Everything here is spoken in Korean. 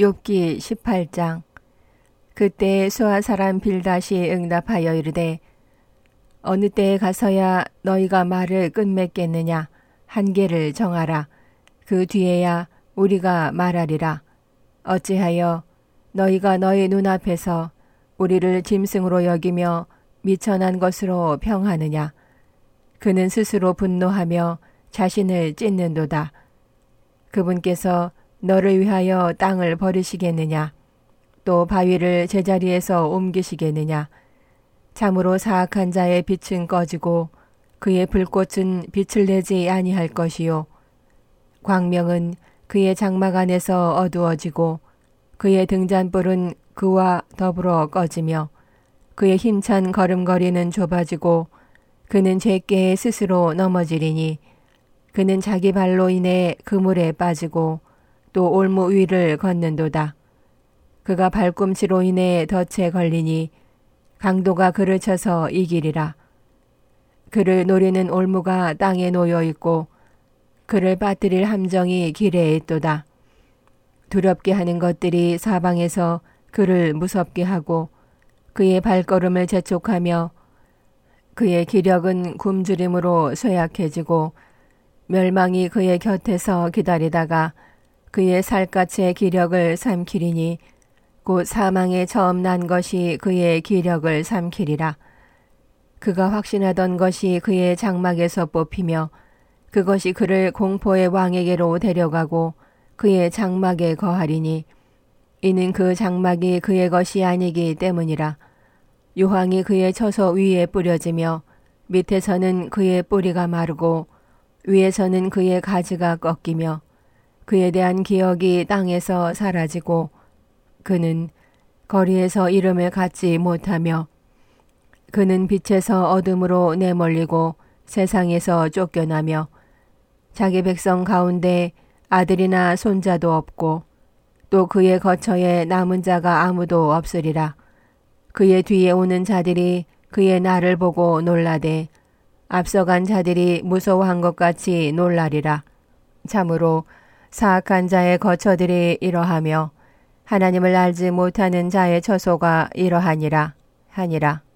욥기 18장. 그때 수아 사람 빌닷이 응답하여 이르되 어느 때에 가서야 너희가 말을 끝맺겠느냐. 한계를 정하라. 그 뒤에야 우리가 말하리라. 어찌하여 너희가 너희 눈앞에서 우리를 짐승으로 여기며 미천한 것으로 평하느냐. 그는 스스로 분노하며 자신을 찢는도다. 그분께서 너를 위하여 땅을 버리시겠느냐. 또 바위를 제자리에서 옮기시겠느냐. 참으로 사악한 자의 빛은 꺼지고 그의 불꽃은 빛을 내지 아니할 것이요. 광명은 그의 장막 안에서 어두워지고 그의 등잔불은 그와 더불어 꺼지며 그의 힘찬 걸음걸이는 좁아지고 그는 죄께에 스스로 넘어지리니 그는 자기 발로 인해 그물에 빠지고 또 올무 위를 걷는도다. 그가 발꿈치로 인해 덫에 걸리니 강도가 그를 쳐서 이기리라. 그를 노리는 올무가 땅에 놓여 있고 그를 빠뜨릴 함정이 길에 있도다. 두렵게 하는 것들이 사방에서 그를 무섭게 하고 그의 발걸음을 재촉하며 그의 기력은 굶주림으로 쇠약해지고 멸망이 그의 곁에서 기다리다가 그의 살갗의 기력을 삼키리니 곧 사망에 처음 난 것이 그의 기력을 삼키리라. 그가 확신하던 것이 그의 장막에서 뽑히며 그것이 그를 공포의 왕에게로 데려가고 그의 장막에 거하리니 이는 그 장막이 그의 것이 아니기 때문이라. 유황이 그의 처소 위에 뿌려지며 밑에서는 그의 뿌리가 마르고 위에서는 그의 가지가 꺾이며 그에 대한 기억이 땅에서 사라지고 그는 거리에서 이름을 갖지 못하며 그는 빛에서 어둠으로 내몰리고 세상에서 쫓겨나며 자기 백성 가운데 아들이나 손자도 없고 또 그의 거처에 남은 자가 아무도 없으리라. 그의 뒤에 오는 자들이 그의 날을 보고 놀라되 앞서간 자들이 무서워한 것 같이 놀라리라. 참으로 사악한 자의 거처들이 이러하며 하나님을 알지 못하는 자의 처소가 이러하니라 하니라.